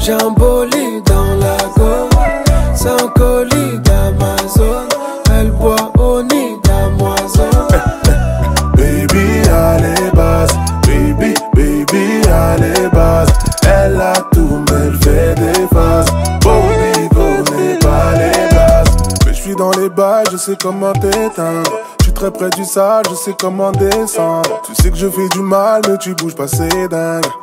J'ai un bolide dans la gorge, c'est un colis d'Amazon. Elle boit au nid d'Amazon. Baby, allez basse, baby, allez basse. Elle a tout mais elle fait des faces. Bobby connaît pas les bases. Mais je suis dans les bails, je sais comment t'éteindre. Je suis très près du sale, je sais comment descendre. Tu sais que je fais du mal mais tu bouges pas, c'est dingue.